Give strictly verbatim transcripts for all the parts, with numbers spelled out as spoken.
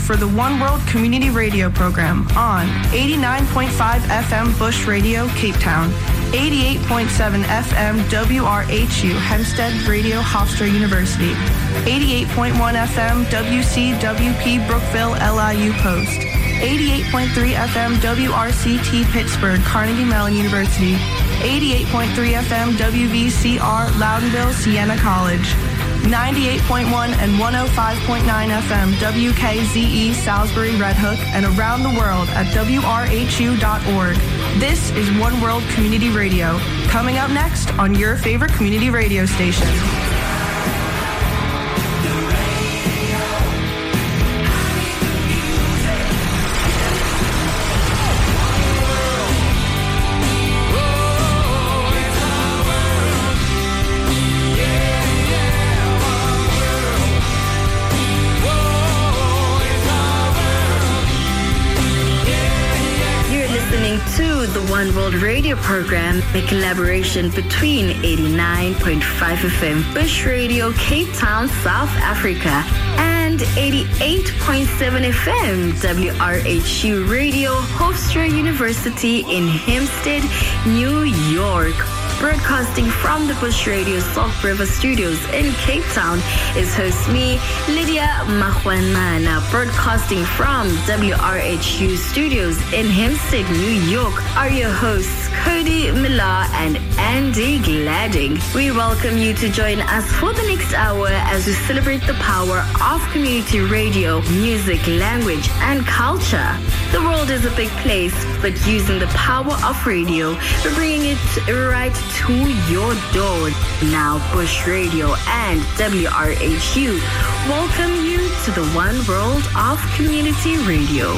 for the One World Community Radio program on eighty-nine point five F M Bush Radio, Cape Town, eighty-eight point seven F M W R H U, Hempstead Radio, Hofstra University, eighty-eight point one F M W C W P, Brookville, L I U Post, eighty-eight point three F M W R C T, Pittsburgh, Carnegie Mellon University, eighty-eight point three F M W V C R, Loudonville, Siena College, ninety-eight point one and one oh five point nine F M W K Z E, Salisbury, Red Hook, and around the world at W R H U dot org. This is One World Community Radio. Coming up next on your favorite community radio station. To the One World Radio program, a collaboration between eighty-nine point five F M Bush Radio, Cape Town, South Africa, and eighty-eight point seven F M W R H U Radio, Hofstra University in Hempstead, New York. Broadcasting from the Bush Radio Salt River Studios in Cape Town is host me, Lydia Mahwanana. Broadcasting from W R H U Studios in Hempstead, New York are your hosts, Cody Millar and Andy Gladding. We welcome you to join us for the next hour as we celebrate the power of community radio, music, language, and culture. The world is a big place, but using the power of radio, we're bringing it right to your door. Now, Bush Radio and W R H U welcome you to the One World of Community Radio.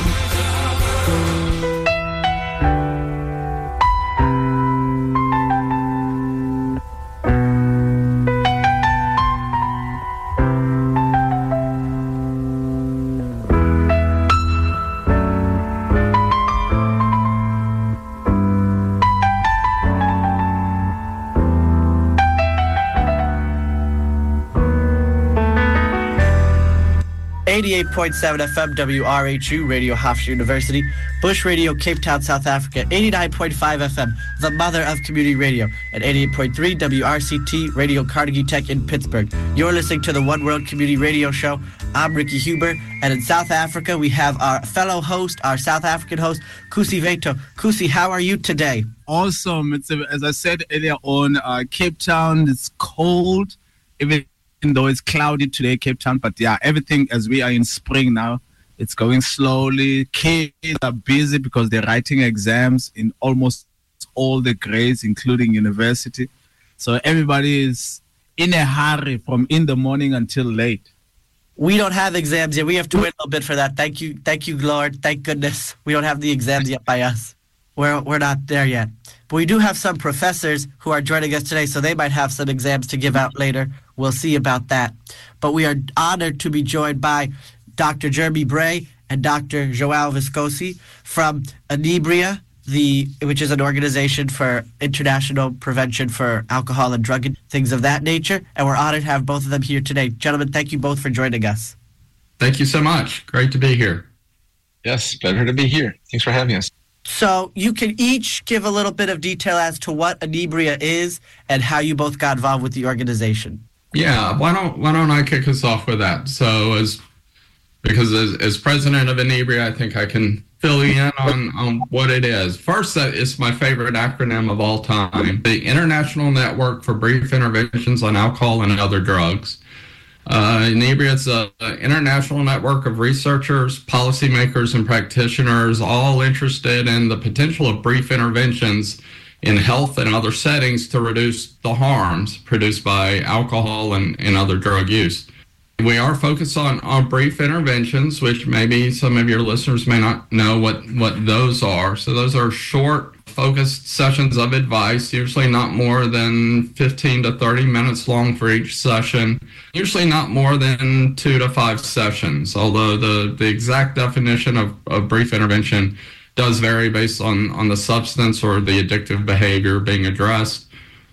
eighty-eight point seven F M W R H U Radio, Hofstra University, Bush Radio, Cape Town, South Africa, eighty-nine point five F M, the mother of community radio, and eighty-eight point three W R C T Radio, Carnegie Tech in Pittsburgh. You're listening to the One World Community Radio Show. I'm Ricky Huber, and in South Africa, we have our fellow host, our South African host, Kusi Veto. Kusi, how are you today? Awesome. It's a, as I said earlier on, uh, Cape Town, it's cold, even though it's cloudy today, Cape Town. But yeah, everything, as we are in spring now, it's going slowly. Kids are busy because they're writing exams in almost all the grades, including university. So everybody is in a hurry from in the morning until late. We don't have exams yet. We have to wait a little bit for that. Thank you, thank you, Lord. Thank goodness we don't have the exams yet by us. We're we're not there yet. But we do have some professors who are joining us today, so they might have some exams to give out later. We'll see about that. But we are honored to be joined by Doctor Jeremy Bray and Doctor João Viscosi from Inebria, the which is an organization for international prevention for alcohol and drug and things of that nature. And we're honored to have both of them here today. Gentlemen, thank you both for joining us. Thank you so much. Great to be here. Yes, better to be here. Thanks for having us. So you can each give a little bit of detail as to what Inebria is and how you both got involved with the organization. Yeah, why don't why don't I kick us off with that? So as because as, as president of Inebria, I think I can fill you in on, on what it is. First, that is my favorite acronym of all time, the International Network for Brief Interventions on Alcohol and Other Drugs. Uh, Inebria is an international network of researchers, policymakers, and practitioners all interested in the potential of brief interventions in health and other settings to reduce the harms produced by alcohol and, and other drug use. We are focused on, on brief interventions, which maybe some of your listeners may not know what, what those are. So those are short, focused sessions of advice, usually not more than fifteen to thirty minutes long for each session, usually not more than two to five sessions, although the, the exact definition of, of brief intervention does vary based on, on the substance or the addictive behavior being addressed.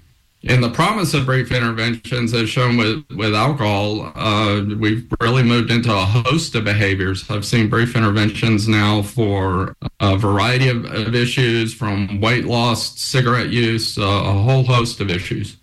And the promise of brief interventions, as shown with, with alcohol, uh, we've really moved into a host of behaviors. I've seen brief interventions now for a variety of, of issues, from weight loss, cigarette use, uh, a whole host of issues.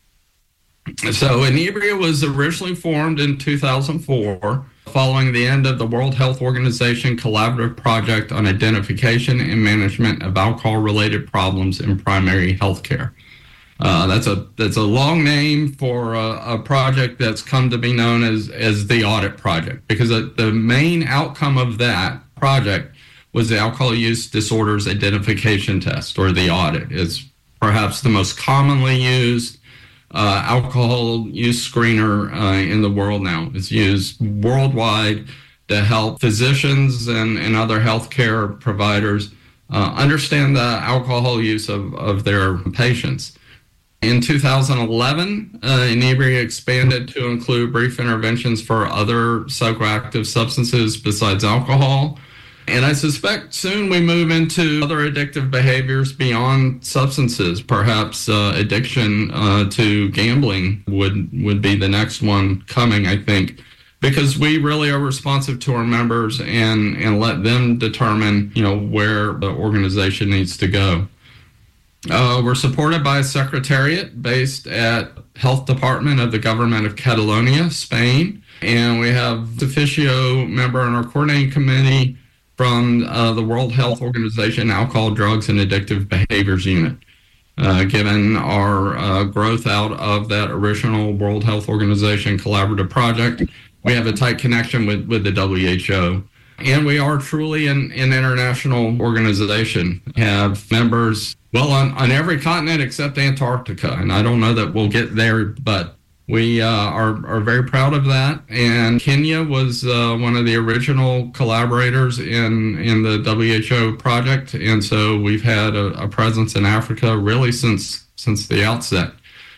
So Inebria was originally formed in two thousand four, following the end of the World Health Organization Collaborative Project on Identification and Management of Alcohol-Related Problems in Primary Healthcare. Uh, that's a that's a long name for a, a project that's come to be known as, as the Audit Project, because the main outcome of that project was the Alcohol Use Disorders Identification Test, or the audit. It's perhaps the most commonly used uh, alcohol use screener uh, in the world now. It's used worldwide to help physicians and, and other healthcare providers uh, understand the alcohol use of, of their patients. In two thousand eleven, uh, Inebria expanded to include brief interventions for other psychoactive substances besides alcohol. And I suspect soon we move into other addictive behaviors beyond substances. Perhaps uh, addiction uh, to gambling would, would be the next one coming, I think, because we really are responsive to our members and, and let them determine, you know, where the organization needs to go. Uh, we're supported by a secretariat based at Health Department of the Government of Catalonia, Spain, and we have officio member in our coordinating committee from uh, the World Health Organization Alcohol, Drugs, and Addictive Behaviors Unit. Uh, given our uh, growth out of that original World Health Organization collaborative project, we have a tight connection with, with the W H O. And we are truly an, an international organization. We have members, well, on, on every continent except Antarctica. And I don't know that we'll get there, but we uh, are, are very proud of that. And Kenya was uh, one of the original collaborators in, in the W H O project. And so we've had a, a presence in Africa really since, since the outset.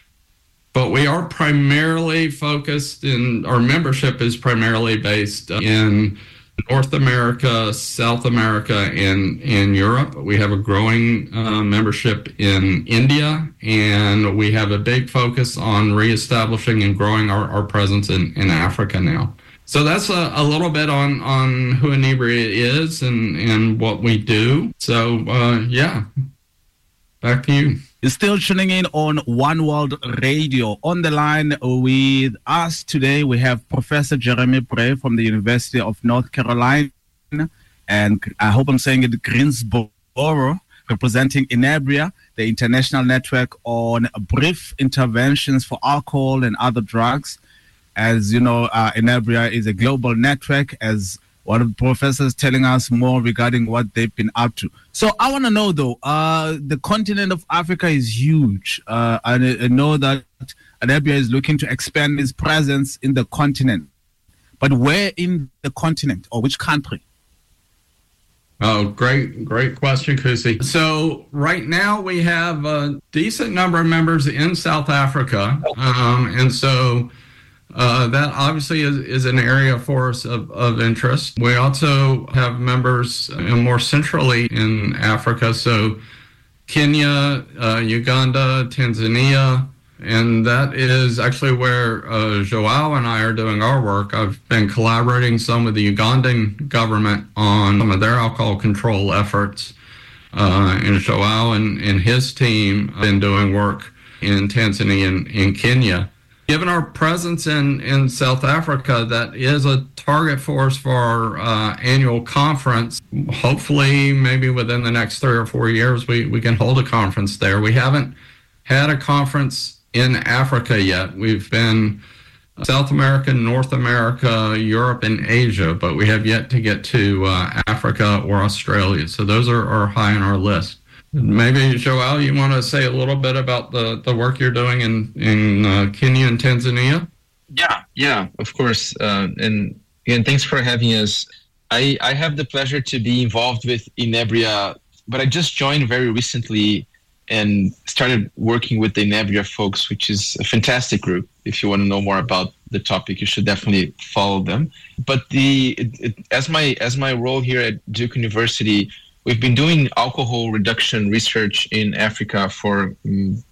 But we are primarily focused in, our membership is primarily based in North America, South America, and in Europe. We have a growing uh, membership in India, and we have a big focus on reestablishing and growing our, our presence in, in Africa now. So that's a, a little bit on, on who Inebria is and, and what we do. So, uh, yeah, back to you. You're still tuning in on One World Radio. On the line with us today, we have Professor Jeremy Bray from the University of North Carolina, and I hope I'm saying it, Greensboro, representing Inebria, the international network on brief interventions for alcohol and other drugs. As you know, uh, Inebria is a global network, as one of the professors telling us more regarding what they've been up to. So I want to know, though, uh, the continent of Africa is huge. Uh, I, I know that Inebria is looking to expand its presence in the continent. But where in the continent, or which country? Oh, great, great question, Kusi. So right now we have a decent number of members in South Africa. Um, and so Uh, that obviously is, is an area for us of, of interest. We also have members uh, more centrally in Africa, so Kenya, uh, Uganda, Tanzania, and that is actually where uh, Joao and I are doing our work. I've been collaborating some with the Ugandan government on some of their alcohol control efforts, uh, and Joao and, and his team have been doing work in Tanzania and in Kenya. Given our presence in, in South Africa, that is a target for us for our uh, annual conference. Hopefully, maybe within the next three or four years, we, we can hold a conference there. We haven't had a conference in Africa yet. We've been South America, North America, Europe, and Asia, but we have yet to get to uh, Africa or Australia. So those are, are high on our list. Maybe, Joao, you want to say a little bit about the, the work you're doing in, in uh, Kenya and Tanzania? Yeah, yeah, of course. Uh, and again, thanks for having us. I, I have the pleasure to be involved with Inebria, but I just joined very recently and started working with the Inebria folks, which is a fantastic group. If you want to know more about the topic, you should definitely follow them. But the it, it, as my as my role here at Duke University, we've been doing alcohol reduction research in Africa for um,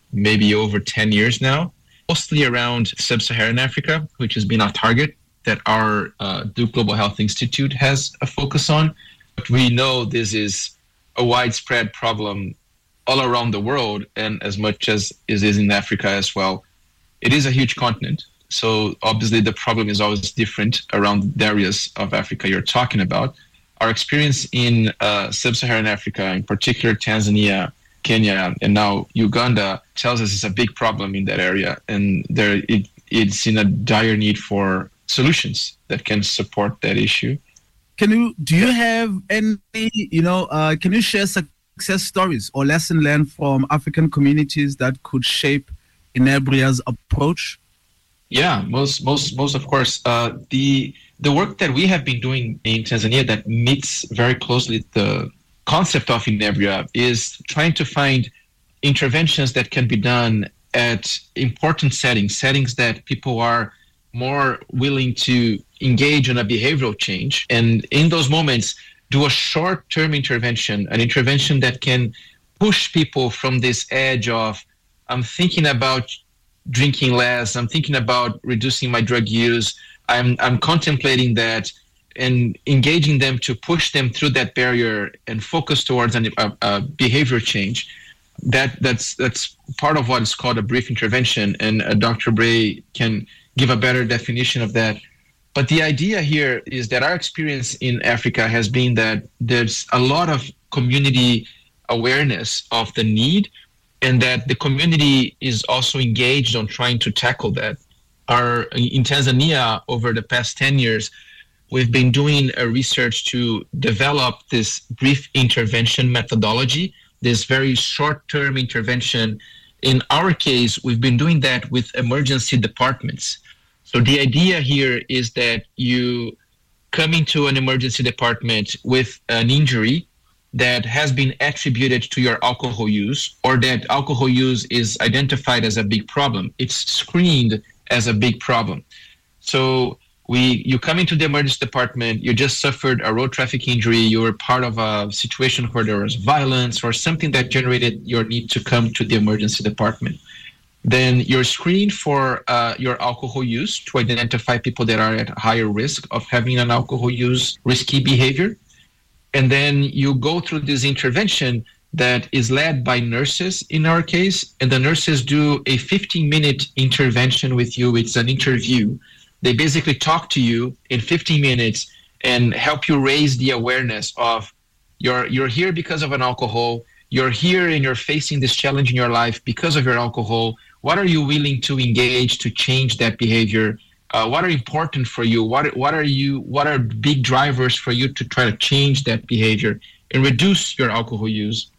maybe over ten years now, mostly around sub-Saharan Africa, which has been our target that our uh, Duke Global Health Institute has a focus on. But we know this is a widespread problem all around the world, and as much as it is in Africa as well. It is a huge continent, so obviously the problem is always different around the areas of Africa you're talking about. Our experience in uh, sub-Saharan Africa, in particular Tanzania, Kenya, and now Uganda, tells us it's a big problem in that area, and there it, it's in a dire need for solutions that can support that issue. Can you do you have any, you know, uh, can you share success stories or lesson learned from African communities that could shape Inebria's approach? Yeah, most, most, most of course. Uh, the the work that we have been doing in Tanzania that meets very closely the concept of Inebria is trying to find interventions that can be done at important settings, settings that people are more willing to engage in a behavioral change. And in those moments, do a short-term intervention, an intervention that can push people from this edge of, I'm thinking about drinking less, I'm thinking about reducing my drug use, I'm I'm contemplating that, and engaging them to push them through that barrier and focus towards an, a, a behavior change. That that's that's part of what is called a brief intervention, and uh, Doctor Bray can give a better definition of that. But the idea here is that our experience in Africa has been that there's a lot of community awareness of the need, and that the community is also engaged on trying to tackle that. Our, in Tanzania, over the past ten years, we've been doing a research to develop this brief intervention methodology, this very short-term intervention. In our case, we've been doing that with emergency departments. So the idea here is that you come into an emergency department with an injury that has been attributed to your alcohol use, or that alcohol use is identified as a big problem. It's screened as a big problem. So we, you come into the emergency department, you just suffered a road traffic injury, you were part of a situation where there was violence or something that generated your need to come to the emergency department. Then you're screened for uh, your alcohol use to identify people that are at higher risk of having an alcohol use risky behavior. And then you go through this intervention that is led by nurses in our case, and the nurses do a fifteen minute intervention with you. It's an interview. They basically talk to you in fifteen minutes and help you raise the awareness of you're, you're here because of an alcohol, you're here and you're facing this challenge in your life because of your alcohol. What are you willing to engage to change that behavior? Uh, what are important for you? What what are you? What are big drivers for you to try to change that behavior and reduce your alcohol use?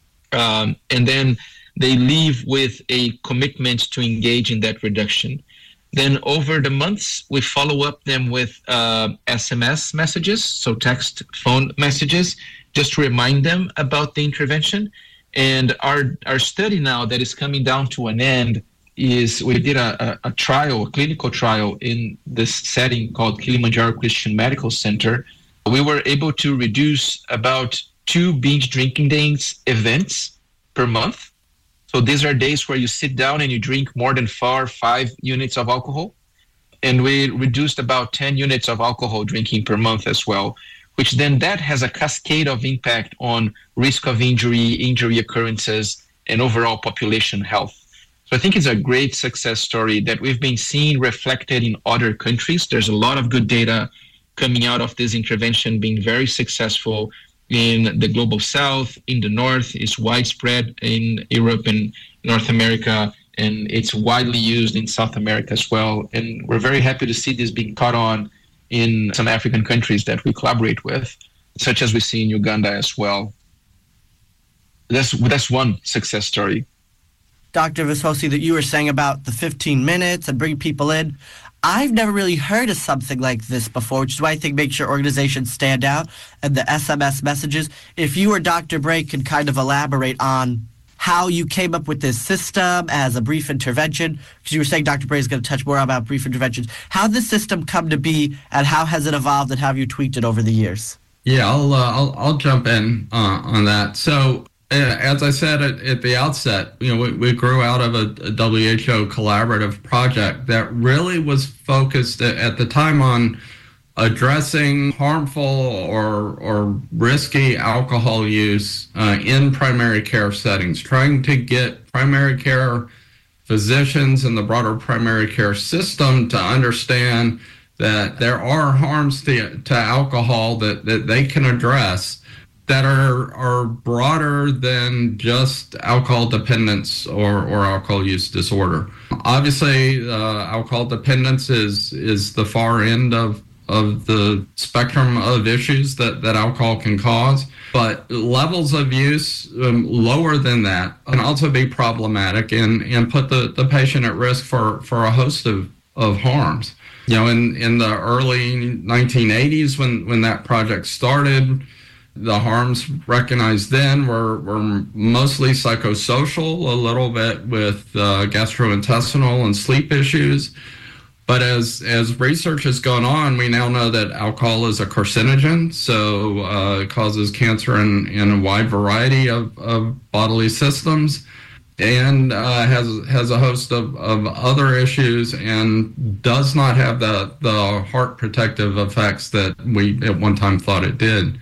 Um, and then they leave with a commitment to engage in that reduction. Then over the months, we follow up them with uh, S M S messages, so text, phone messages, just to remind them about the intervention. And our our study now that is coming down to an end is we did a, a, a trial, a clinical trial in this setting called Kilimanjaro Christian Medical Center. We were able to reduce about two binge drinking days events per month. So these are days where you sit down and you drink more than four or five units of alcohol. And we reduced about ten units of alcohol drinking per month as well, which then that has a cascade of impact on risk of injury, injury occurrences, and overall population health. So I think it's a great success story that we've been seeing reflected in other countries. There's a lot of good data coming out of this intervention being very successful in the global south, in the north, it's widespread in Europe and North America, and it's widely used in South America as well. And we're very happy to see this being caught on in some African countries that we collaborate with, such as we see in Uganda as well. That's that's one success story. Doctor Vishosi, that you were saying about the fifteen minutes and bring people in. I've never really heard of something like this before, which is why I think makes your organization stand out, and the S M S messages. If you or Doctor Bray could kind of elaborate on how you came up with this system as a brief intervention, because you were saying Doctor Bray is going to touch more about brief interventions. How did this system come to be, and how has it evolved, and how have you tweaked it over the years? Yeah, I'll uh, I'll, I'll jump in uh, on that. So As I said at, at the outset, you know, we, we grew out of a, a W H O collaborative project that really was focused at, at the time on addressing harmful or or risky alcohol use uh, in primary care settings, trying to get primary care physicians and the broader primary care system to understand that there are harms to, to alcohol that, that they can address that are are broader than just alcohol dependence or, or alcohol use disorder. Obviously, uh, alcohol dependence is is the far end of, of the spectrum of issues that, that alcohol can cause, but levels of use um, lower than that can also be problematic and, and put the, the patient at risk for, for a host of, of harms. You know, in, in the early nineteen eighties when, when that project started, the harms recognized then were, were mostly psychosocial, a little bit with uh, gastrointestinal and sleep issues. But as as research has gone on, we now know that alcohol is a carcinogen, so uh, it causes cancer in, in a wide variety of, of bodily systems, and uh, has has a host of, of other issues, and does not have the, the heart protective effects that we at one time thought it did.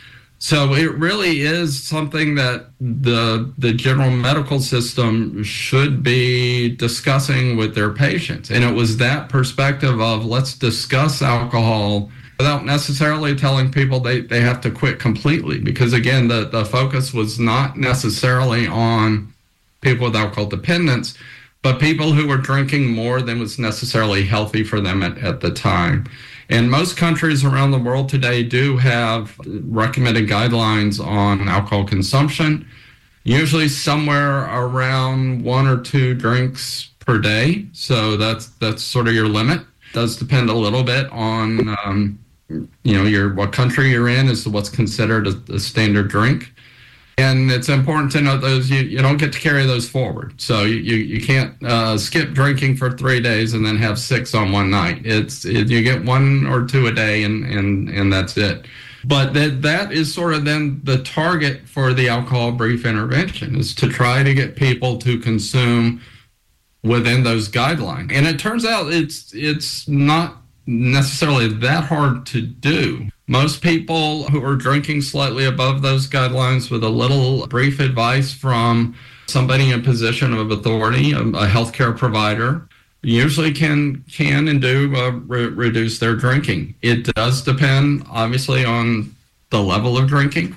So it really is something that the the general medical system should be discussing with their patients. And it was that perspective of let's discuss alcohol without necessarily telling people they, they have to quit completely. Because again, the, the focus was not necessarily on people with alcohol dependence, but people who were drinking more than was necessarily healthy for them at, at the time. And most countries around the world today do have recommended guidelines on alcohol consumption, usually somewhere around one or two drinks per day. So that's that's sort of your limit. It does depend a little bit on um, you know your what country you're in as to what's considered a, a standard drink. And it's important to note those you, you don't get to carry those forward. So you, you, you can't uh, skip drinking for three days and then have six on one night. It's it, you get one or two a day and, and, and that's it. But that that is sort of then the target for the alcohol brief intervention, is to try to get people to consume within those guidelines. And it turns out it's it's not necessarily that hard to do. Most people who are drinking slightly above those guidelines, with a little brief advice from somebody in a position of authority, a, a healthcare provider, usually can can and do uh, re- reduce their drinking. It does depend, obviously, on the level of drinking,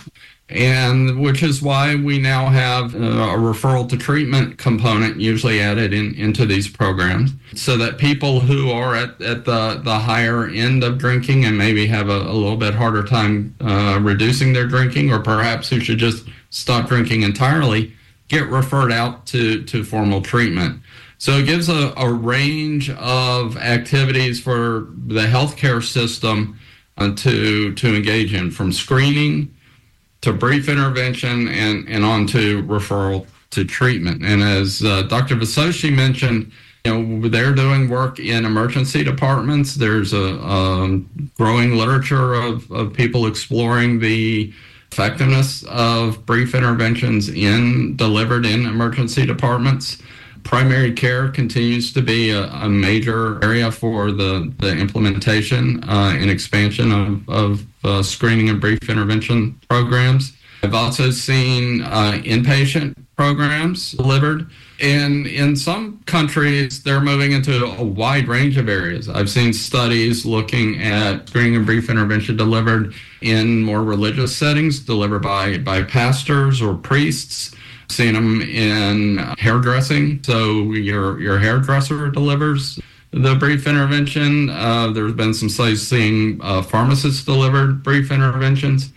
and which is why we now have uh, a referral to treatment component usually added in, into these programs, so that people who are at, at the, the higher end of drinking and maybe have a, a little bit harder time uh, reducing their drinking, or perhaps who should just stop drinking entirely, get referred out to, to formal treatment. So it gives a, a range of activities for the healthcare system uh, to, to engage in, from screening to brief intervention and, and on to referral to treatment. And as uh, Doctor Visoshi mentioned, you know, they're doing work in emergency departments. There's a um, growing literature of, of people exploring the effectiveness of brief interventions in delivered in emergency departments. Primary care continues to be a, a major area for the, the implementation uh, and expansion of, of uh, screening and brief intervention programs. I've also seen uh, inpatient programs delivered. And in some countries, they're moving into a wide range of areas. I've seen studies looking at screening and brief intervention delivered in more religious settings, delivered by, by pastors or priests. Seen them in hairdressing, so your your hairdresser delivers the brief intervention. Uh, there's been some studies seeing uh, pharmacists delivered brief interventions,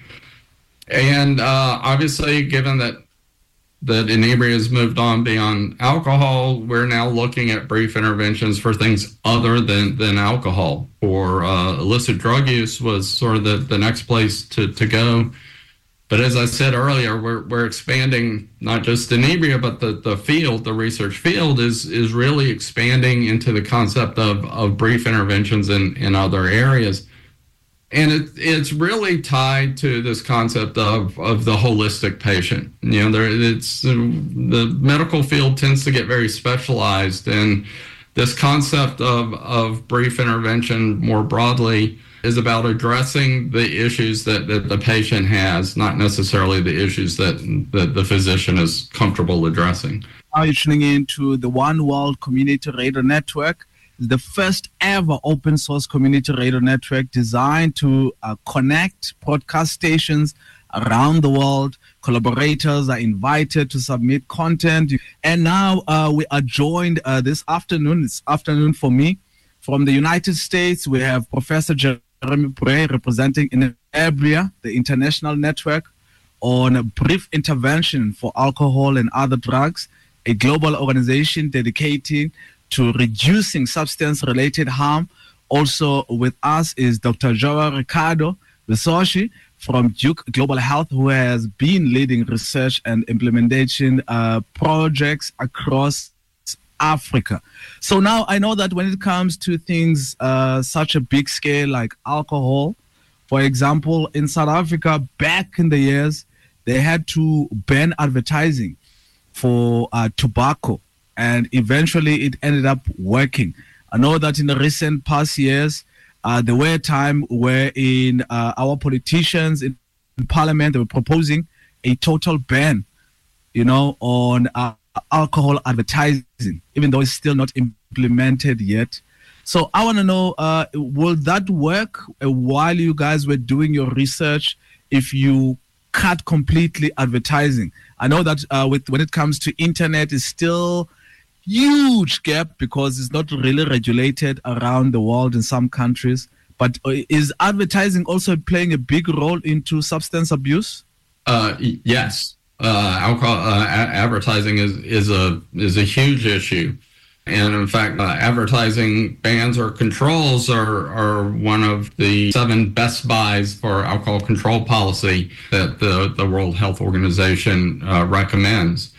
and uh, obviously, given that that Inebria has moved on beyond alcohol, we're now looking at brief interventions for things other than than alcohol. For uh, illicit drug use was sort of the, the next place to to go. But as I said earlier, we're we're expanding not just Inebria, but the, the field, the research field is is really expanding into the concept of, of brief interventions in, in other areas. And it, it's really tied to this concept of, of the holistic patient. You know, there, it's the medical field tends to get very specialized, and this concept of, of brief intervention more broadly is about addressing the issues that, that the patient has, not necessarily the issues that, that the physician is comfortable addressing. Are you tuning in to the One World Community Radio Network? The first ever open source community radio network designed to uh, connect broadcast stations around the world. Collaborators are invited to submit content. And now uh, we are joined uh, this afternoon, it's afternoon for me, from the United States. We have Professor Jeremy Bray representing Inebria, the international network on a brief intervention for alcohol and other drugs, a global organization dedicating to reducing substance-related harm. Also with us is Doctor Joao Ricardo Visoshi from Duke Global Health, who has been leading research and implementation uh, projects across Africa. So now I know that when it comes to things uh, such a big scale like alcohol, for example, in South Africa, back in the years, they had to ban advertising for uh, tobacco. And eventually it ended up working. I know that in the recent past years, uh, there were a time wherein uh, our politicians in, in parliament, they were proposing a total ban, you know, on uh, alcohol advertising, even though it's still not implemented yet. So I want to know, uh, will that work uh, while you guys were doing your research if you cut completely advertising? I know that uh, with when it comes to internet, it's still huge gap because it's not really regulated around the world in some countries. But is advertising also playing a big role into substance abuse? Uh, yes, uh, alcohol uh, a- advertising is is a is a huge issue, and in fact, uh, advertising bans or controls are are one of the seven best buys for alcohol control policy that the the World Health Organization uh, recommends.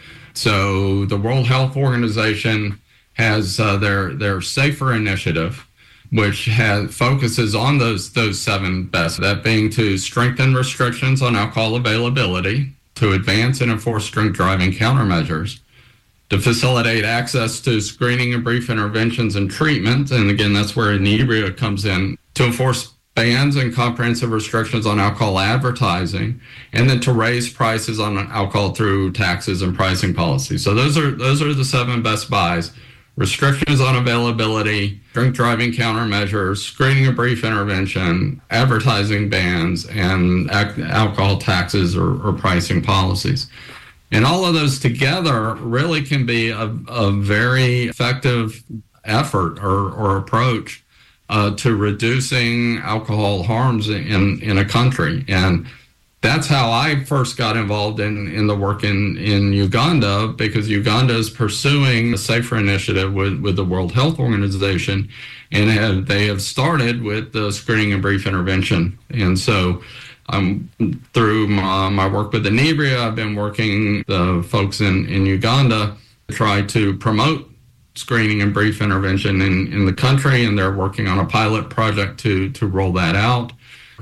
So the World Health Organization has uh, their their SAFER initiative, which has focuses on those those seven best, that being to strengthen restrictions on alcohol availability, to advance and enforce drink driving countermeasures, to facilitate access to screening and brief interventions and treatment, and again, that's where Inebria comes in, to enforce bans and comprehensive restrictions on alcohol advertising, and then to raise prices on alcohol through taxes and pricing policy. So those are those are the seven best buys: restrictions on availability, drink driving countermeasures, screening and brief intervention, advertising bans, and ac- alcohol taxes or, or pricing policies. And all of those together really can be a, a very effective effort or, or approach Uh, to reducing alcohol harms in, in a country. And that's how I first got involved in, in the work in, in Uganda, because Uganda is pursuing a SAFER initiative with, with the World Health Organization, and have, they have started with the screening and brief intervention. And so um, through my, my work with Inebria, I've been working the folks in, in Uganda to try to promote screening and brief intervention in, in the country, and they're working on a pilot project to to roll that out.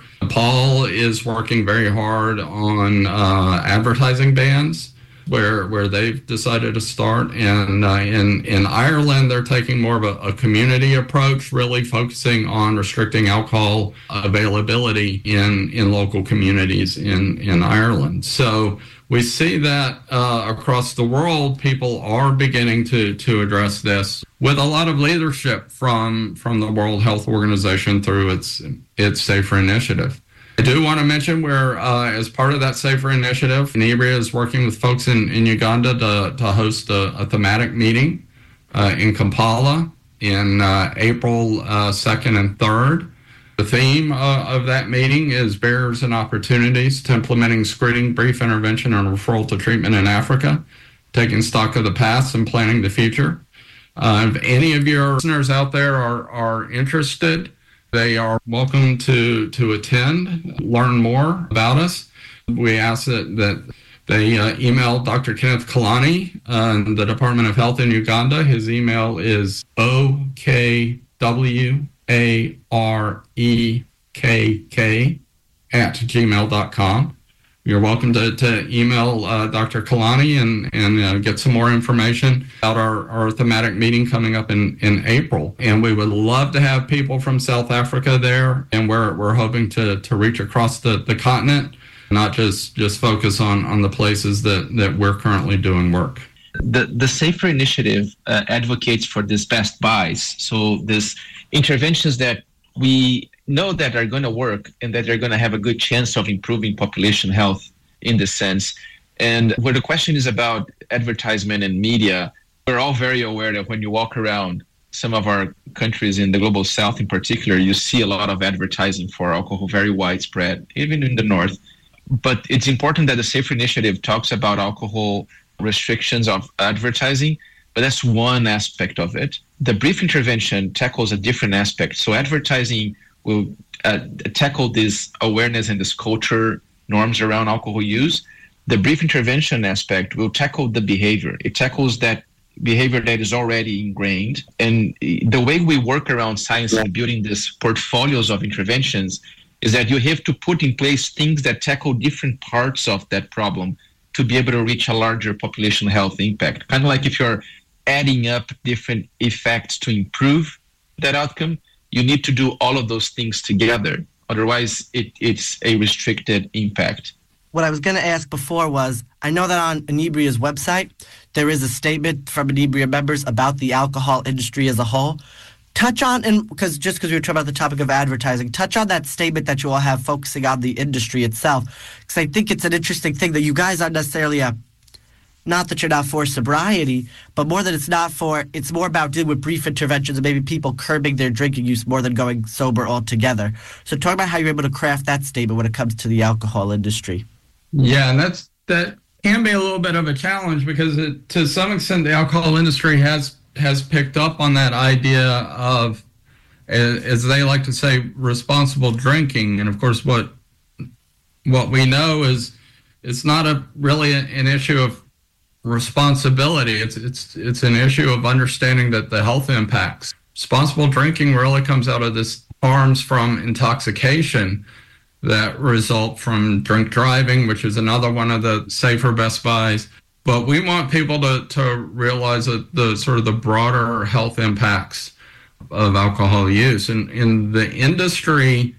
Paul is working very hard on uh, advertising bans, where where they've decided to start. And uh, in in Ireland, they're taking more of a, a community approach, really focusing on restricting alcohol availability in in local communities in in Ireland. So we see that uh, across the world, people are beginning to to address this with a lot of leadership from from the World Health Organization through its its SAFER initiative. I do want to mention where, uh, as part of that SAFER initiative, Inebria is working with folks in, in Uganda to, to host a, a thematic meeting uh, in Kampala in uh, April uh, second and third. The theme uh, of that meeting is barriers and opportunities to implementing screening, brief intervention, and referral to treatment in Africa, taking stock of the past and planning the future. Uh, if any of your listeners out there are, are interested, they are welcome to, to attend, learn more about us. We ask that, that they uh, email Doctor Kenneth Kalani uh, in the Department of Health in Uganda. His email is O K W A R E k k at gmail dot com. You're welcome to, to email uh, Doctor Kalani and, and uh, get some more information about our, our thematic meeting coming up in, in April. And we would love to have people from South Africa there. And we're we're hoping to, to reach across the, the continent, not just, just focus on, on the places that, that we're currently doing work. The, the SAFER initiative uh, advocates for this best buys. So this interventions that we know that are going to work and that they're going to have a good chance of improving population health in this sense. And where the question is about advertisement and media, we're all very aware that when you walk around some of our countries in the global south in particular, you see a lot of advertising for alcohol, very widespread, even in the north. But it's important that the SAFER initiative talks about alcohol restrictions of advertising, but that's one aspect of it. The brief intervention tackles a different aspect. So advertising will uh, tackle this awareness and this culture norms around alcohol use. The brief intervention aspect will tackle the behavior. It tackles that behavior that is already ingrained. And the way we work around science and building these portfolios of interventions is that you have to put in place things that tackle different parts of that problem to be able to reach a larger population health impact. Kind of like if you're adding up different effects to improve that outcome, you need to do all of those things together. Otherwise, it, it's a restricted impact. What I was going to ask before was, I know that on Inebria's website, there is a statement from Inebria members about the alcohol industry as a whole. Touch on, and because just because we were talking about the topic of advertising, touch on that statement that you all have focusing on the industry itself. Because I think it's an interesting thing that you guys aren't necessarily a, not that you're not for sobriety, but more that it's not for, it's more about dealing with brief interventions and maybe people curbing their drinking use more than going sober altogether. So talk about how you're able to craft that statement when it comes to the alcohol industry. Yeah, and that's that can be a little bit of a challenge because it, to some extent the alcohol industry has has picked up on that idea of, as they like to say, responsible drinking. And of course, what what we know is it's not a really an issue of responsibility. It's it's it's an issue of understanding that the health impacts. Responsible drinking really comes out of this harms from intoxication that result from drink driving, which is another one of the SAFER best buys. But we want people to, to realize that the sort of the broader health impacts of alcohol use. And, and the industry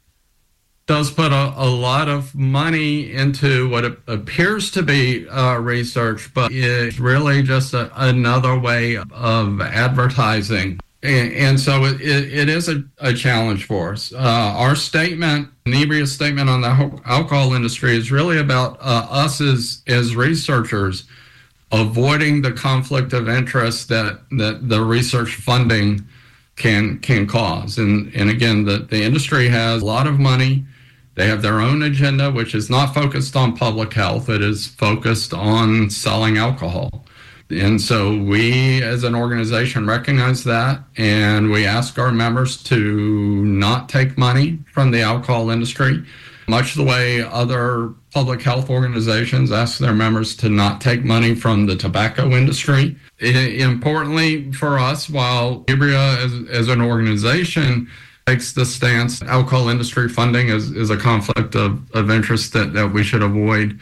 does put a, a lot of money into what it appears to be uh, research, but it's really just a, another way of advertising. And, and so it, it, it is a, a challenge for us. Uh, our statement, Inebria's statement on the alcohol industry is really about uh, us as, as researchers avoiding the conflict of interest that, that the research funding can can cause. And, and again, the, the industry has a lot of money. They have their own agenda, which is not focused on public health. It is focused on selling alcohol. And so we, as an organization, recognize that, and we ask our members to not take money from the alcohol industry, much the way other public health organizations ask their members to not take money from the tobacco industry. It, importantly for us, while Inebria as, as an organization takes the stance alcohol industry funding is, is a conflict of, of interest that, that we should avoid,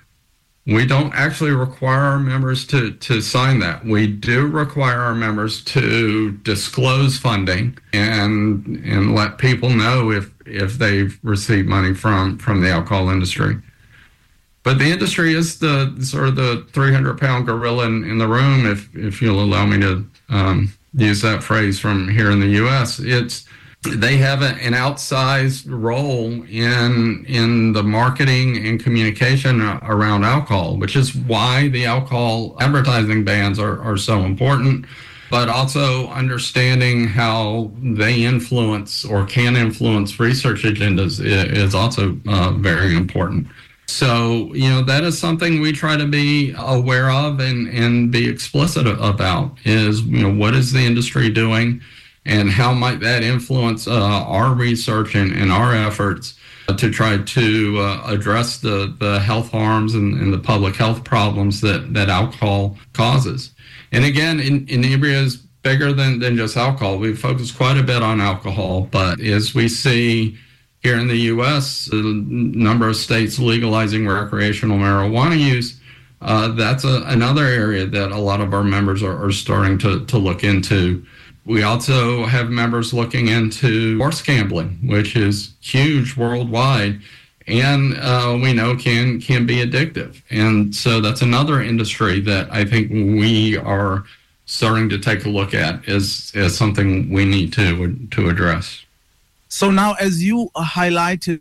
we don't actually require our members to, to sign that. We do require our members to disclose funding and and let people know if, if they've received money from, from the alcohol industry. But the industry is the sort of the three hundred pound gorilla in, in the room, if if you'll allow me to um, use that phrase from here in the U S. It's They have a, an outsized role in in the marketing and communication around alcohol, which is why the alcohol advertising bans are, are so important, but also understanding how they influence or can influence research agendas is also uh, very important. So, you know, that is something we try to be aware of and, and be explicit about is, you know, what is the industry doing? And how might that influence uh, our research and, and our efforts to try to uh, address the, the health harms and, and the public health problems that, that alcohol causes? And again, in, Inebria is bigger than, than just alcohol. We focus quite a bit on alcohol, but as we see here in the U S, a number of states legalizing recreational marijuana use. Uh, that's a, another area that a lot of our members are, are starting to, to look into. We also have members looking into horse gambling, which is huge worldwide, and uh, we know can can be addictive. And so that's another industry that I think we are starting to take a look at as, as something we need to to address. So now, as you highlighted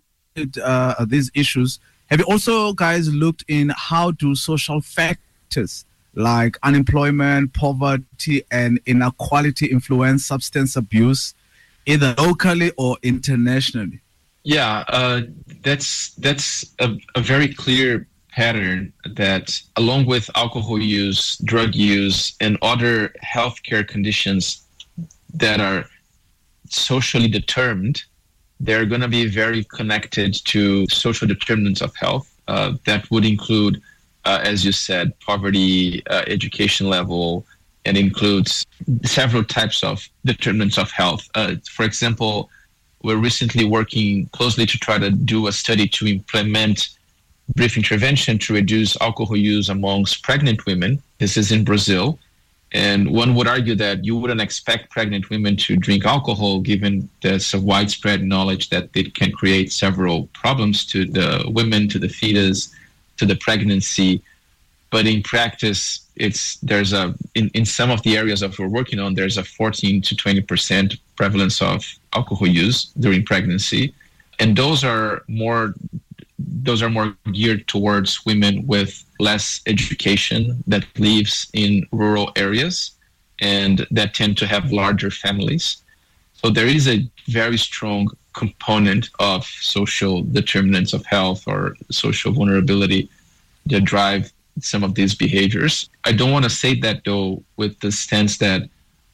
uh, these issues, have you also guys looked in how do social factors like unemployment, poverty, and inequality influence substance abuse, either locally or internationally? Yeah, uh, that's that's a, a very clear pattern that, along with alcohol use, drug use, and other healthcare conditions that are socially determined, they're going to be very connected to social determinants of health. Uh, that would include, uh, as you said, poverty, uh, education level, and includes several types of determinants of health. Uh, for example, we're recently working closely to try to do a study to implement brief intervention to reduce alcohol use amongst pregnant women. This is in Brazil. And one would argue that you wouldn't expect pregnant women to drink alcohol, given there's a widespread knowledge that it can create several problems to the women, to the fetus, to the pregnancy. But in practice, it's there's a in, in some of the areas that we're working on, there's a fourteen to twenty percent prevalence of alcohol use during pregnancy. And those are more those are more geared towards women with less education that lives in rural areas and that tend to have larger families. So there is a very strong component of social determinants of health or social vulnerability that drive some of these behaviors. I don't want to say that, though, with the stance that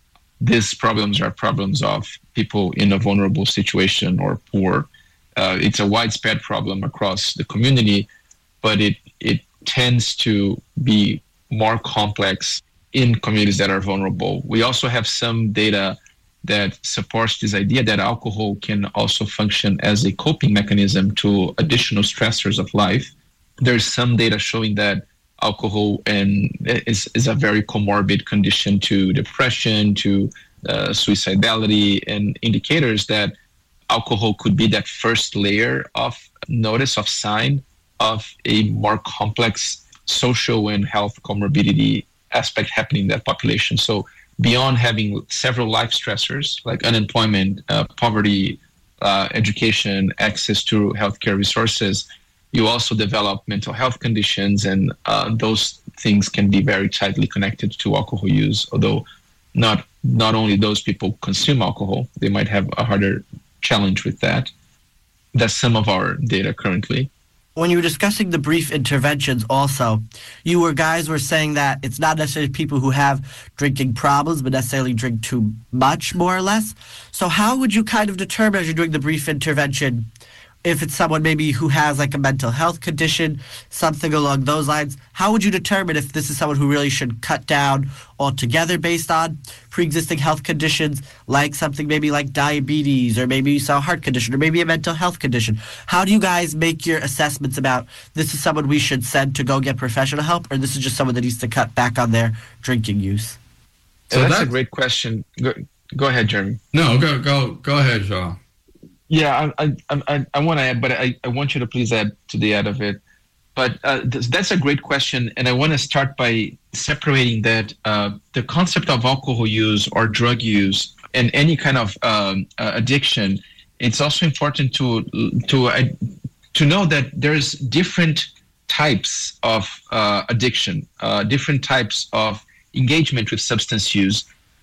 these problems are problems of people in a vulnerable situation or poor. Uh, it's a widespread problem across the community, but it, it tends to be more complex in communities that are vulnerable. We also have some data that supports this idea that alcohol can also function as a coping mechanism to additional stressors of life. There's some data showing that alcohol and is, is a very comorbid condition to depression, to uh, suicidality, and indicators that alcohol could be that first layer of notice, of sign of a more complex social and health comorbidity aspect happening in that population. So beyond having several life stressors like unemployment, uh, poverty, uh, education, access to healthcare resources, you also develop mental health conditions, and uh, those things can be very tightly connected to alcohol use, although not not only those people consume alcohol, they might have a harder challenge with that. That's some of our data currently. When you were discussing the brief interventions also, you were guys were saying that it's not necessarily people who have drinking problems, but necessarily drink too much, more or less. So how would you kind of determine as you're doing the brief intervention if it's someone maybe who has like a mental health condition, something along those lines? How would you determine if this is someone who really should cut down altogether based on pre-existing health conditions, like something maybe like diabetes, or maybe you saw a heart condition, or maybe a mental health condition? How do you guys make your assessments about this is someone we should send to go get professional help, or this is just someone that needs to cut back on their drinking use? So that's, that's a great question. Go, go ahead, Jeremy. No, go go go ahead, João. Yeah, I I I, I want to add, but I, I want you to please add to the end of it. But uh, th- that's a great question, and I want to start by separating that uh, the concept of alcohol use or drug use and any kind of um, uh, addiction. It's also important to to uh, to know that there's different types of uh, addiction, uh, different types of engagement with substance use.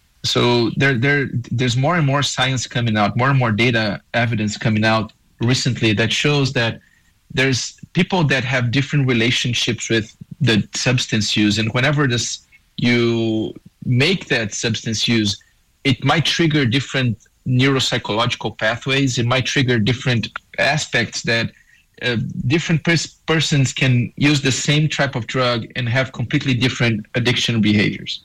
So there, there, there's more and more science coming out, more and more data evidence coming out recently that shows that there's people that have different relationships with the substance use, and whenever this you make that substance use, it might trigger different neuropsychological pathways. It might trigger different aspects that uh, different pers- persons can use the same type of drug and have completely different addiction behaviors.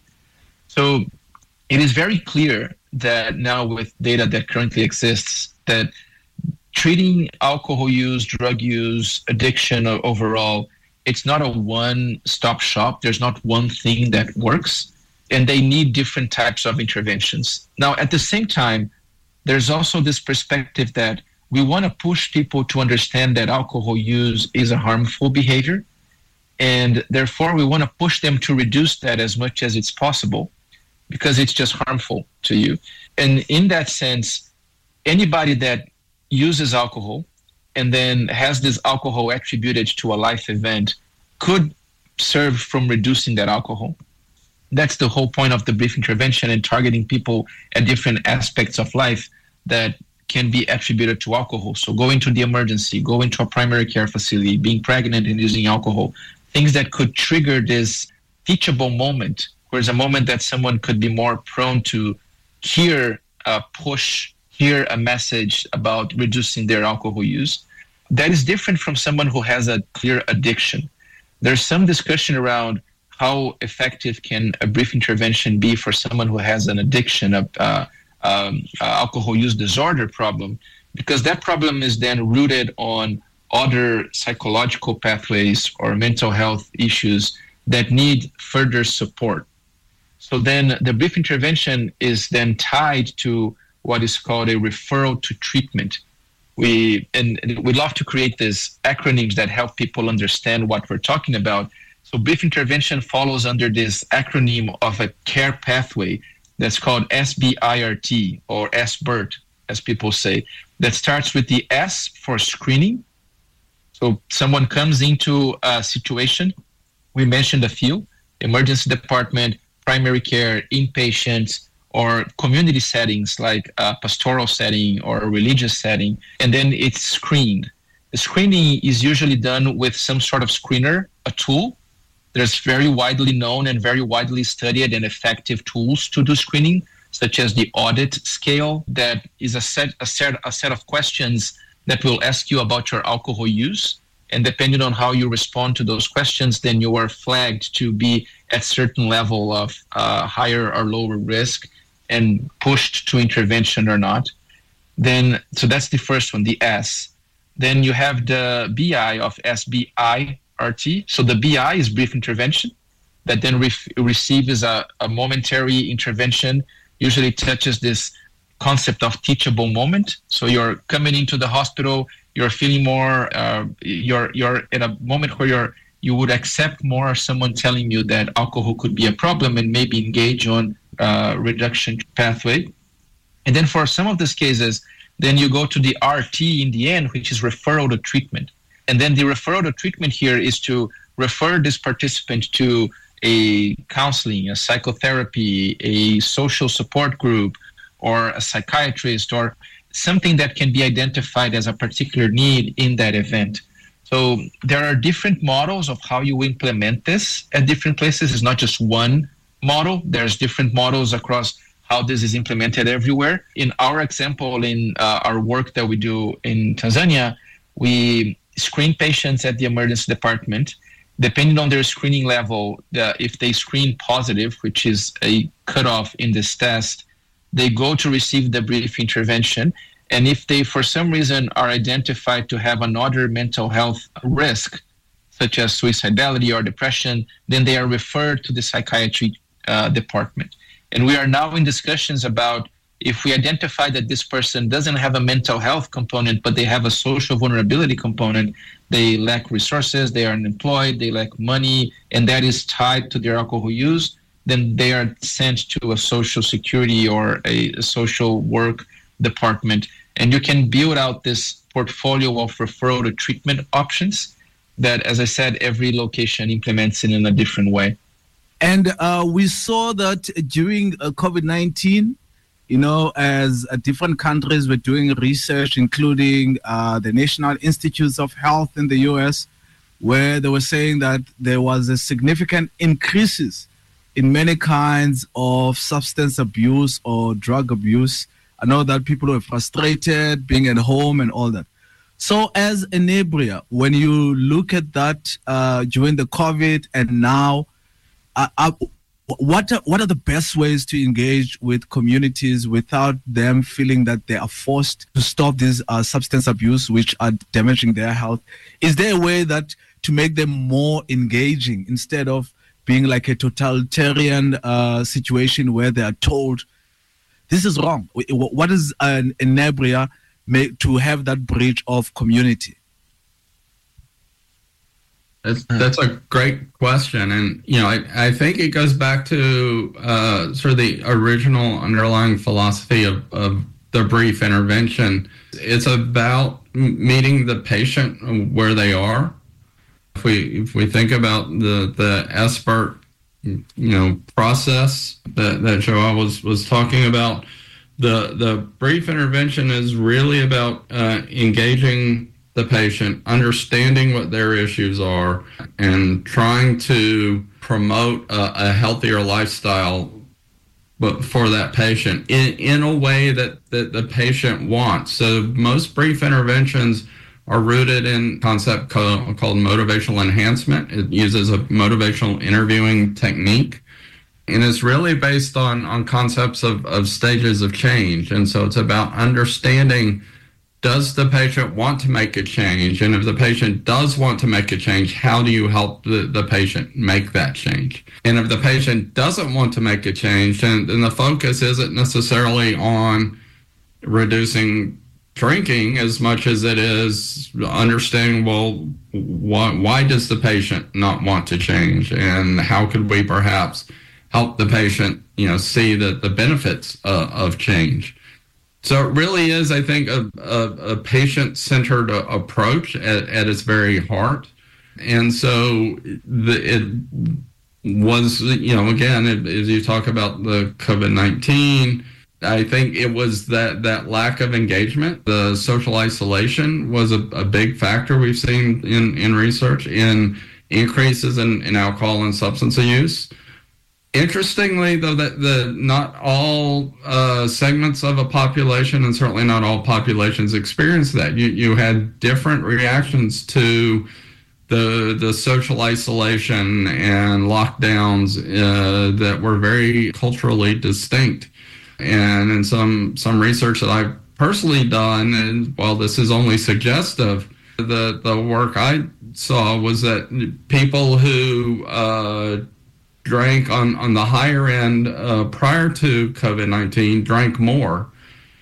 So it is very clear that now with data that currently exists, that treating alcohol use, drug use, addiction overall, it's not a one-stop shop. There's not one thing that works, and they need different types of interventions. Now, at the same time, there's also this perspective that we want to push people to understand that alcohol use is a harmful behavior, and therefore we want to push them to reduce that as much as it's possible because it's just harmful to you. And in that sense, anybody that uses alcohol and then has this alcohol attributed to a life event could serve from reducing that alcohol. That's the whole point of the brief intervention and targeting people at different aspects of life that can be attributed to alcohol. So going to the emergency, going to a primary care facility, being pregnant and using alcohol, things that could trigger this teachable moment, whereas a moment that someone could be more prone to hear a push, hear a message about reducing their alcohol use. That is different from someone who has a clear addiction. There's some discussion around how effective can a brief intervention be for someone who has an addiction, a uh, um, uh, alcohol use disorder problem, because that problem is then rooted on other psychological pathways or mental health issues that need further support. So then the brief intervention is then tied to what is called a referral to treatment. We and we love to create these acronyms that help people understand what we're talking about. So brief intervention follows under this acronym of a care pathway that's called S B I R T or S B I R T, as people say, that starts with the S for screening. So someone comes into a situation, we mentioned a few, emergency department, primary care, inpatient, or community settings like a pastoral setting or a religious setting, and then it's screened. The screening is usually done with some sort of screener, a tool. There's very widely known and very widely studied and effective tools to do screening, such as the audit scale, that is a set, a set, a set of questions that will ask you about your alcohol use. And depending on how you respond to those questions, then you are flagged to be at certain level of uh, higher or lower risk and pushed to intervention or not. Then, so that's the first one, the S. Then you have the B I of S B I R T. So the B I is brief intervention that then re- receives a, a momentary intervention, usually touches this concept of teachable moment. So you're coming into the hospital, you're feeling more, uh, you're you're at a moment where you're you would accept more someone telling you that alcohol could be a problem and maybe engage on uh, reduction pathway. And then for some of these cases, then you go to the R T in the end, which is referral to treatment. And then the referral to treatment here is to refer this participant to a counseling, a psychotherapy, a social support group, or a psychiatrist, or something that can be identified as a particular need in that event. So there are different models of how you implement this at different places. It's not just one model. There's different models across how this is implemented everywhere. In our example, in uh, our work that we do in Tanzania, we screen patients at the emergency department. Depending on their screening level, the, if they screen positive, which is a cutoff in this test, they go to receive the brief intervention. And if they, for some reason, are identified to have another mental health risk, such as suicidality or depression, then they are referred to the psychiatry uh, department. And we are now in discussions about if we identify that this person doesn't have a mental health component, but they have a social vulnerability component, they lack resources, they are unemployed, they lack money, and that is tied to their alcohol use, then they are sent to a social security or a, a social work department. And you can build out this portfolio of referral to treatment options that, as I said, every location implements it in a different way. And uh, we saw that during uh, COVID nineteen, you know, as uh, different countries were doing research, including uh, the National Institutes of Health in the U S, where they were saying that there was a significant increases in many kinds of substance abuse or drug abuse. I know that people were frustrated being at home and all that. So as Inebria, when you look at that uh, during the COVID and now, uh, uh, What are, what are the best ways to engage with communities without them feeling that they are forced to stop this uh, substance abuse, which are damaging their health? Is there a way that to make them more engaging instead of being like a totalitarian uh, situation where they are told this is wrong? What is an Inebria make to have that bridge of community? That's, that's a great question. And, you know, I, I think it goes back to uh, sort of the original underlying philosophy of, of the brief intervention. It's about meeting the patient where they are. If we if we think about the, the SBIRT, you know, process that, that Joel was, was talking about, the, the brief intervention is really about uh, engaging the patient, understanding what their issues are, and trying to promote a, a healthier lifestyle but for that patient in, in a way that, that the patient wants. So most brief interventions are rooted in a concept called, called motivational enhancement. It uses a motivational interviewing technique, and it's really based on, on concepts of, of stages of change. And so it's about understanding, does the patient want to make a change? And if the patient does want to make a change, how do you help the, the patient make that change? And if the patient doesn't want to make a change, then, then the focus isn't necessarily on reducing drinking as much as it is understanding, well, why, why does the patient not want to change? And how could we perhaps help the patient, you know, see the, the benefits uh, of change? So it really is, I think, a, a, a patient-centered approach at, at its very heart. And so the, it was, you know, again, it, as you talk about the COVID nineteen, I think it was that, that lack of engagement. The social isolation was a, a big factor we've seen in, in research in increases in, in alcohol and substance use. Interestingly, though, that the not all uh, segments of a population, and certainly not all populations, experience that. You you had different reactions to the the social isolation and lockdowns uh, that were very culturally distinct. And in some some research that I've personally done, and while this is only suggestive, the the work I saw was that people who uh, drank on, on the higher end uh, prior to COVID nineteen drank more.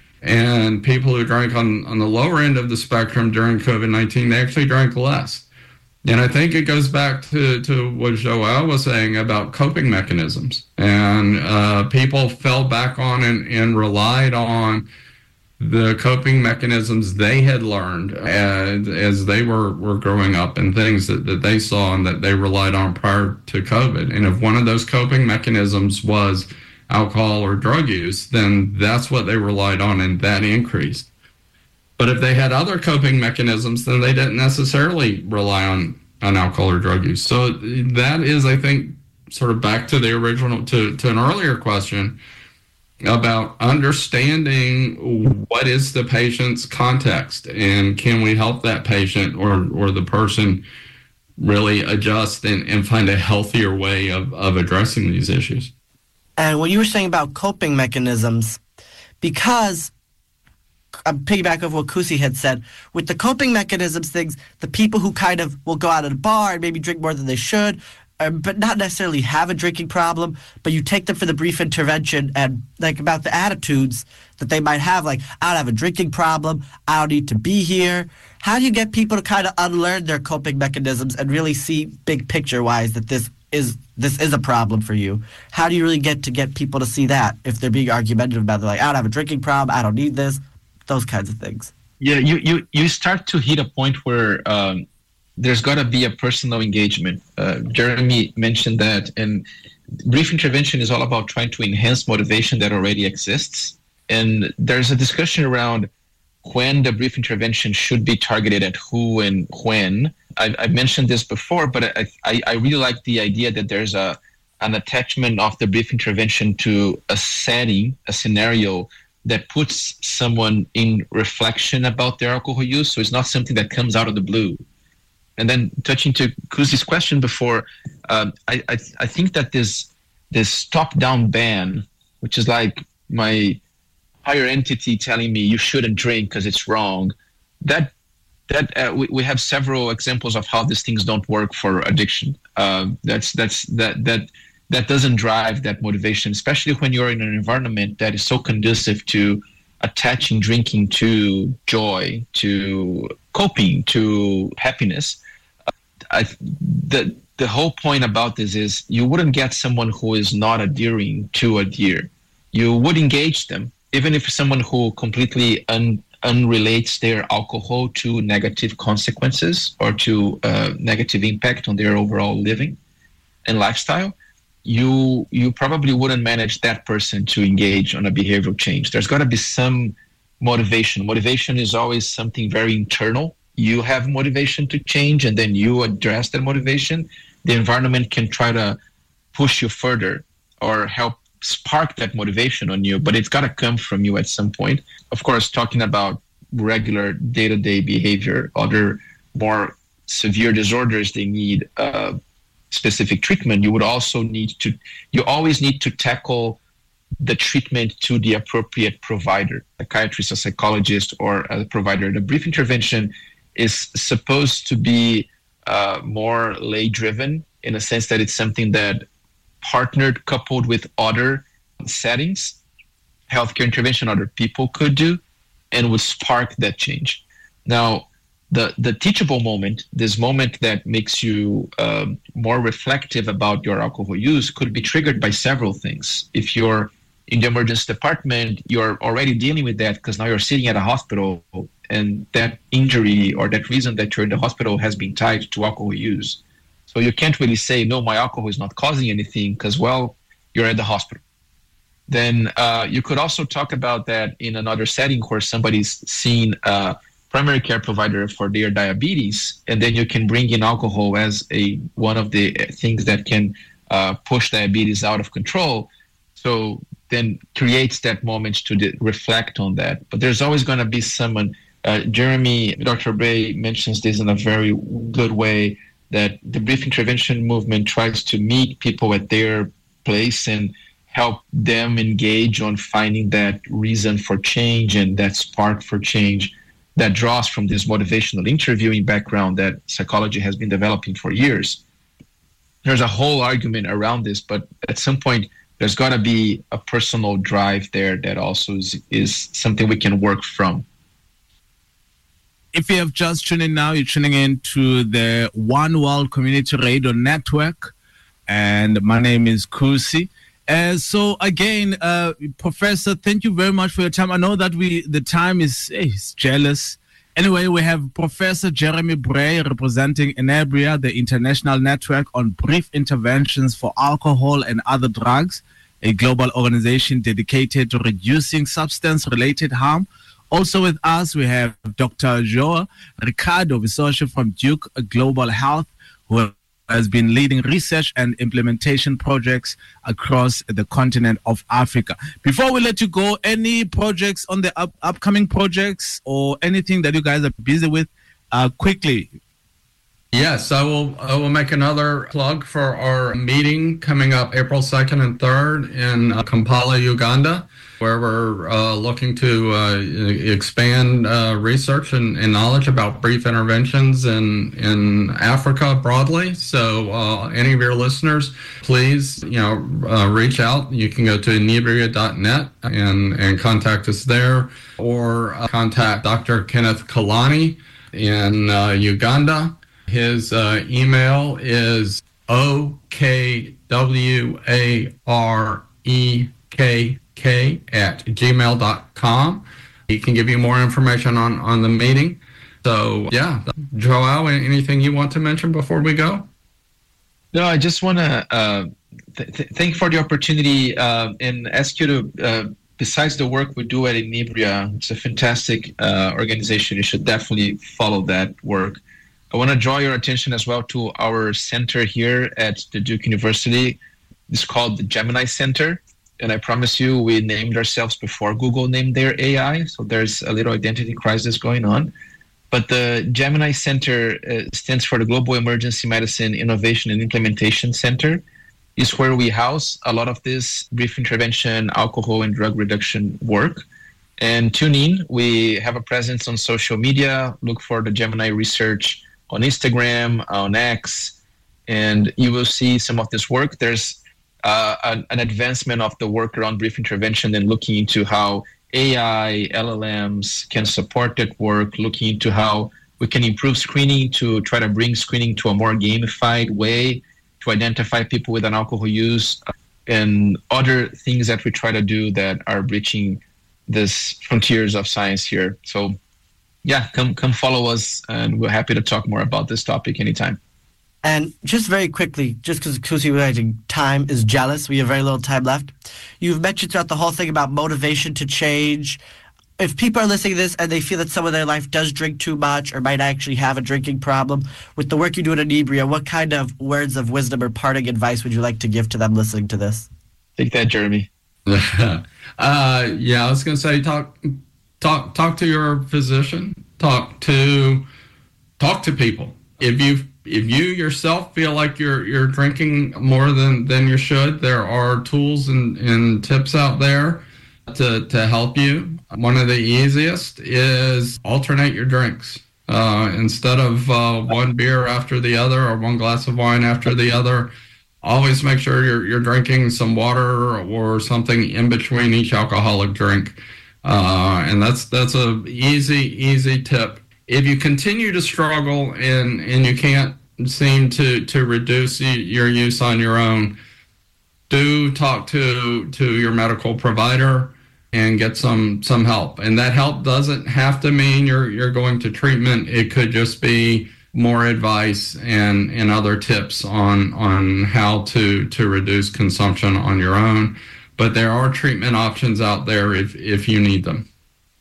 And people who drank on, on the lower end of the spectrum during COVID nineteen, they actually drank less. And I think it goes back to, to what Joel was saying about coping mechanisms. And uh, people fell back on and, and relied on the coping mechanisms they had learned as, as they were, were growing up, and things that, that they saw and that they relied on prior to COVID. And if one of those coping mechanisms was alcohol or drug use, then that's what they relied on, and that increased. But if they had other coping mechanisms, then they didn't necessarily rely on, on alcohol or drug use. So that is, I think, sort of back to the original, to, to an earlier question, about understanding what is the patient's context, and can we help that patient or, or the person really adjust and, and find a healthier way of, of addressing these issues. And what you were saying about coping mechanisms, because I'm piggyback of what Kusi had said, with the coping mechanisms things, the people who kind of will go out at a bar and maybe drink more than they should, Uh, but not necessarily have a drinking problem, but you take them for the brief intervention and like about the attitudes that they might have, like, I don't have a drinking problem, I don't need to be here. How do you get people to kind of unlearn their coping mechanisms and really see big picture wise that this is this is a problem for you? How do you really get to get people to see that if they're being argumentative about it, like, I don't have a drinking problem, I don't need this, those kinds of things? Yeah, you, you, you start to hit a point where um, there's got to be a personal engagement. Uh, Jeremy mentioned that, and brief intervention is all about trying to enhance motivation that already exists. And there's a discussion around when the brief intervention should be targeted at who and when. I've, I've mentioned this before, but I, I, I really like the idea that there's a an attachment of the brief intervention to a setting, a scenario that puts someone in reflection about their alcohol use. So it's not something that comes out of the blue. And then touching to Kuzi's question before, um, I, I I think that this this top-down ban, which is like my higher entity telling me you shouldn't drink because it's wrong. That that uh, we, we have several examples of how these things don't work for addiction. Uh, that's that's that that that doesn't drive that motivation, especially when you're in an environment that is so conducive to attaching drinking to joy, to coping, to happiness. Uh, I, the the whole point about this is you wouldn't get someone who is not adhering to adhere. You would engage them, even if someone who completely un, unrelates their alcohol to negative consequences or to uh, negative impact on their overall living and lifestyle. You you probably wouldn't manage that person to engage on a behavioral change. There's got to be some motivation. Motivation is always something very internal. You have motivation to change, and then you address that motivation. The environment can try to push you further or help spark that motivation on you, but it's got to come from you at some point. Of course, talking about regular day-to-day behavior, other more severe disorders, they need uh, specific treatment. You would also need to, you always need to tackle the treatment to the appropriate provider, psychiatrist, a psychologist, or a provider. The brief intervention is supposed to be uh, more lay-driven in a sense that it's something that partnered, coupled with other settings, healthcare intervention other people could do, and would spark that change. Now, the the teachable moment, this moment that makes you uh, more reflective about your alcohol use, could be triggered by several things. If you're in the emergency department, you're already dealing with that because now you're sitting at a hospital, and that injury or that reason that you're in the hospital has been tied to alcohol use. So you can't really say, no, my alcohol is not causing anything because, well, you're at the hospital. Then uh, you could also talk about that in another setting where somebody's seen a primary care provider for their diabetes, and then you can bring in alcohol as a one of the things that can uh, push diabetes out of control. So then creates that moment to de- reflect on that. But there's always going to be someone, uh, Jeremy, Doctor Bray mentions this in a very good way, that the brief intervention movement tries to meet people at their place and help them engage on finding that reason for change and that spark for change that draws from this motivational interviewing background that psychology has been developing for years. There's a whole argument around this, but at some point, there's got to be a personal drive there that also is, is something we can work from. If you have just tuned in now, you're tuning in to the One World Community Radio Network, and my name is Kusi. Uh, so again, uh, Professor, thank you very much for your time. I know that we the time is, eh, is jealous. Anyway, we have Professor Jeremy Bray representing Inebria, the International Network on Brief Interventions for Alcohol and Other Drugs, a global organization dedicated to reducing substance-related harm. Also with us, we have Doctor João Ricardo Visocha from Duke Global Health, who has been leading research and implementation projects across the continent of Africa. Before we let you go, any projects on the up- upcoming projects or anything that you guys are busy with, uh, quickly? Yes, I will I will make another plug for our meeting coming up April second and third in uh, Kampala, Uganda, where we're uh, looking to uh, expand uh, research and, and knowledge about brief interventions in, in Africa broadly. So uh, any of your listeners, please, you know, uh, reach out. You can go to inebria dot net and, and contact us there, or uh, contact Doctor Kenneth Kalani in uh, Uganda. His uh, email is O K W A R E K K at gmail dot com. He can give you more information on, on the meeting. So, yeah, João, anything you want to mention before we go? No, I just want to uh, th- th- thank you for the opportunity uh, and ask you to, uh, besides the work we do at Inebria, it's a fantastic uh, organization. You should definitely follow that work. I want to draw your attention as well to our center here at the Duke University. It's called the Gemini Center. And I promise you, we named ourselves before Google named their A I. So there's a little identity crisis going on. But the Gemini Center uh, stands for the Global Emergency Medicine Innovation and Implementation Center. is where we house a lot of this brief intervention, alcohol and drug reduction work. And tune in. We have a presence on social media. Look for the Gemini Research on Instagram, on X, and you will see some of this work. There's uh, an, an advancement of the work around brief intervention and looking into how A I, L L Ms can support that work, looking into how we can improve screening to try to bring screening to a more gamified way to identify people with an alcohol use, and other things that we try to do that are breaching this frontiers of science here. So yeah, come come follow us, and we're happy to talk more about this topic anytime. And just very quickly, just because time is jealous, we have very little time left. You've mentioned throughout the whole thing about motivation to change. If people are listening to this and they feel that someone in their life does drink too much or might actually have a drinking problem, with the work you do at Inebria, what kind of words of wisdom or parting advice would you like to give to them listening to this? Take that, Jeremy. uh, yeah, I was going to say, talk, talk, talk to your physician. Talk to, talk to people. If you if you yourself feel like you're you're drinking more than, than you should, there are tools and, and tips out there to to help you. One of the easiest is alternate your drinks. Uh, instead of uh, one beer after the other or one glass of wine after the other, always make sure you're you're drinking some water or something in between each alcoholic drink. Uh, and that's that's a easy, easy tip. If you continue to struggle and, and you can't seem to, to reduce your use on your own, do talk to to your medical provider and get some some help. And that help doesn't have to mean you're you're going to treatment. It could just be more advice and, and other tips on on how to, to reduce consumption on your own. But there are treatment options out there if, if you need them.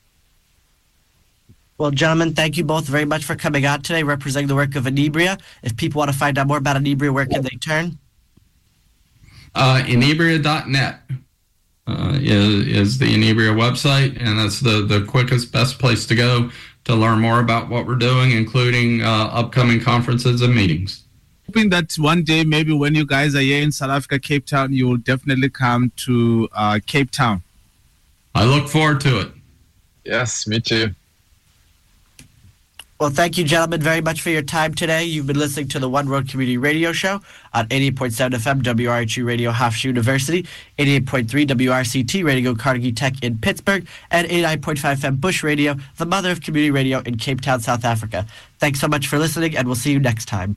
Well, gentlemen, thank you both very much for coming out today, representing the work of Inebria. If people want to find out more about Inebria, where can they turn? Uh, Inebria dot net uh, is, is the Inebria website, and that's the, the quickest, best place to go to learn more about what we're doing, including uh, upcoming conferences and meetings. Hoping that one day, maybe when you guys are here in South Africa, Cape Town, you will definitely come to uh, Cape Town. I look forward to it. Yes, me too. Well, thank you, gentlemen, very much for your time today. You've been listening to the One World Community Radio Show on eighty-eight point seven F M W R H U Radio Hofstra University, eighty-eight point three W R C T Radio Carnegie Tech in Pittsburgh, and eighty-nine point five F M Bush Radio, the mother of community radio in Cape Town, South Africa. Thanks so much for listening, and we'll see you next time.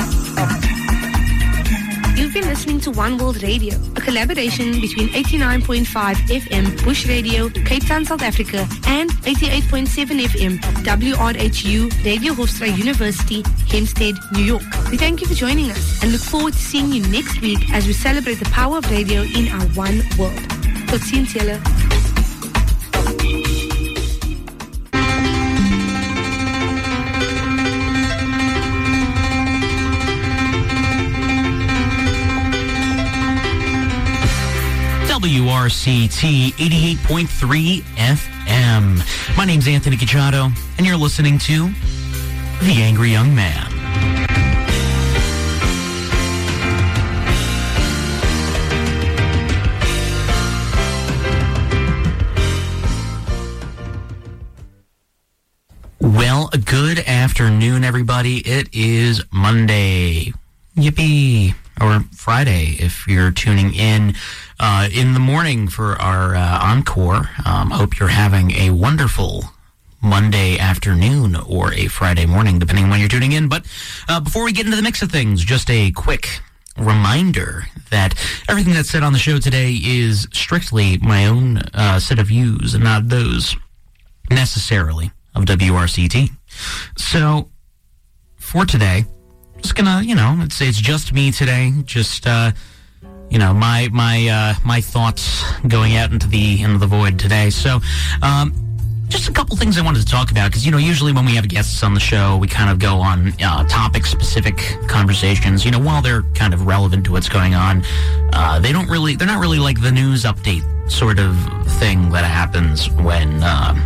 You've been listening to One World Radio, a collaboration between eighty-nine point five F M Bush Radio, Cape Town, South Africa, and eighty-eight point seven F M W R H U Radio Hofstra University, Hempstead, New York. We thank you for joining us and look forward to seeing you next week as we celebrate the power of radio in our one world. Tot ziens, julle. W R C T eighty-eight point three F M. My name's Anthony Cachado, and you're listening to The Angry Young Man. Well, good afternoon, everybody. It is Monday. Yippee. Or Friday, if you're tuning in uh, in the morning for our uh, encore. Um, hope you're having a wonderful Monday afternoon or a Friday morning, depending on when you're tuning in. But uh, before we get into the mix of things, just a quick reminder that everything that's said on the show today is strictly my own uh, set of views and not those necessarily of W R C T. So for today, just gonna, you know, it's it's just me today. Just uh, you know, my my uh, my thoughts going out into the into the void today. So, um, just a couple things I wanted to talk about because you know, usually when we have guests on the show, we kind of go on uh, topic-specific conversations. You know, while they're kind of relevant to what's going on, uh, they don't really they're not really like the news update sort of thing that happens when uh,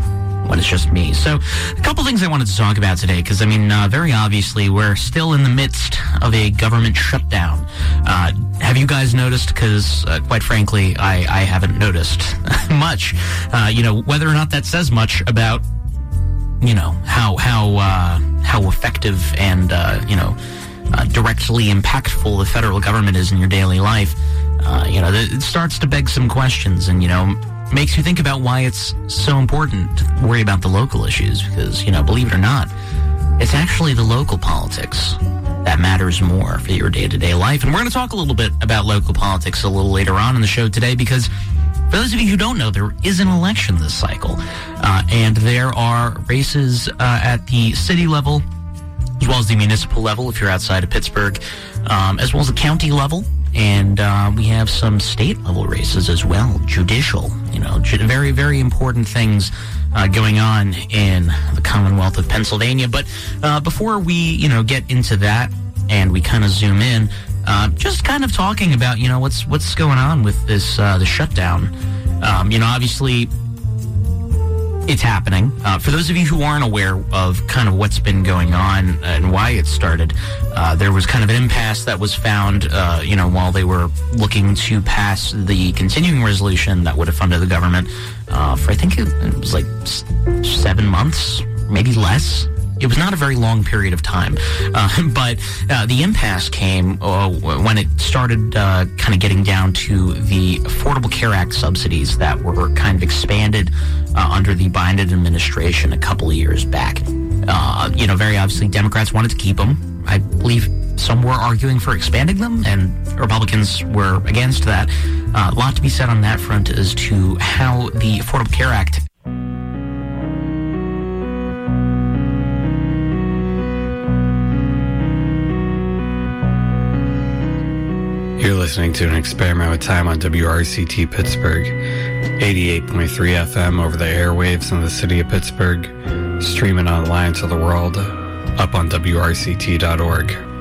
when it's just me. So a couple things I wanted to talk about today, because, I mean, uh, very obviously, we're still in the midst of a government shutdown. Uh, have you guys noticed? Because, uh, quite frankly, I, I haven't noticed much. Uh, you know, whether or not that says much about, you know, how, how, uh, how effective and, uh, you know, uh, directly impactful the federal government is in your daily life. Uh, you know, it starts to beg some questions, and, you know, makes you think about why it's so important to worry about the local issues, because, you know, believe it or not, it's actually the local politics that matters more for your day-to-day life. And we're going to talk a little bit about local politics a little later on in the show today, because for those of you who don't know, there is an election this cycle, uh, and there are races uh, at the city level, as well as the municipal level if you're outside of Pittsburgh, um, as well as the county level. And uh, we have some state-level races as well, judicial, you know, ju- very, very important things uh, going on in the Commonwealth of Pennsylvania. But uh, before we, you know, get into that and we kind of zoom in, uh, just kind of talking about, you know, what's what's going on with this uh, the shutdown. Um, you know, obviously, it's happening. Uh, for those of you who aren't aware of kind of what's been going on and why it started, uh, there was kind of an impasse that was found, uh, you know, while they were looking to pass the continuing resolution that would have funded the government uh, for, I think it, it was like s- seven months, maybe less. It was not a very long period of time, uh, but uh, the impasse came uh, when it started uh, kind of getting down to the Affordable Care Act subsidies that were kind of expanded uh, under the Biden administration a couple of years back. Uh, you know, very obviously, Democrats wanted to keep them. I believe some were arguing for expanding them, and Republicans were against that. Uh, a lot to be said on that front as to how the Affordable Care Act You're listening to an experiment with time on W R C T Pittsburgh, eighty-eight point three F M over the airwaves in the city of Pittsburgh, streaming online to the world, up on W R C T dot org.